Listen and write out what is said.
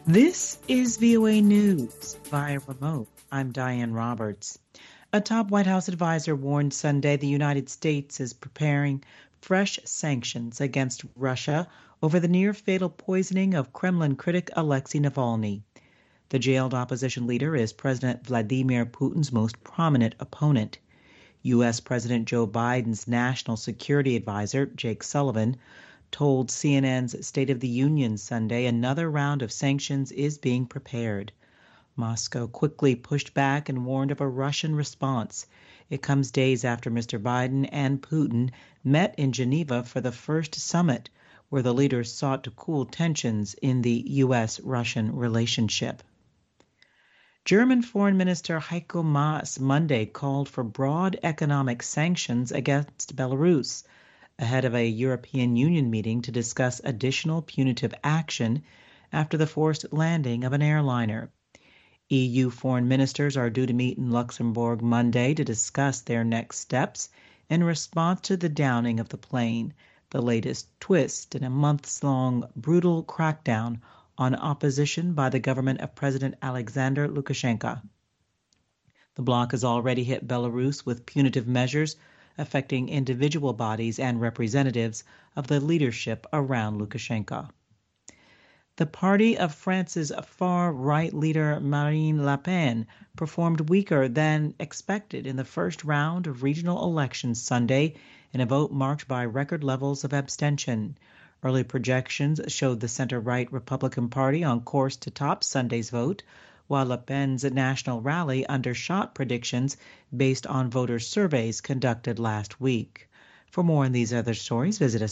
This is VOA News via remote. I'm Diane Roberts. A top White House advisor warned Sunday the United States is preparing fresh sanctions against Russia over the near-fatal poisoning of Kremlin critic Alexei Navalny. The jailed opposition leader is President Vladimir Putin's most prominent opponent. U.S. President Joe Biden's national security advisor, Jake Sullivan, told CNN's State of the Union Sunday another round of sanctions is being prepared. Moscow quickly pushed back and warned of a Russian response. It comes days after Mr. Biden and Putin met in Geneva for the first summit, where the leaders sought to cool tensions in the U.S.-Russian relationship. German Foreign Minister Heiko Maas Monday called for broad economic sanctions against Belarus, ahead of a European Union meeting to discuss additional punitive action after the forced landing of an airliner. EU foreign ministers are due to meet in Luxembourg Monday to discuss their next steps in response to the downing of the plane, the latest twist in a months-long brutal crackdown on opposition by the government of President Alexander Lukashenko. The bloc has already hit Belarus with punitive measures affecting individual bodies and representatives of the leadership around Lukashenko. The party of France's far-right leader Marine Le Pen performed weaker than expected in the first round of regional elections Sunday in a vote marked by record levels of abstention. Early projections showed the center-right Republican Party on course to top Sunday's vote, while Le Pen's national rally undershot predictions based on voter surveys conducted last week. For more on these other stories, visit us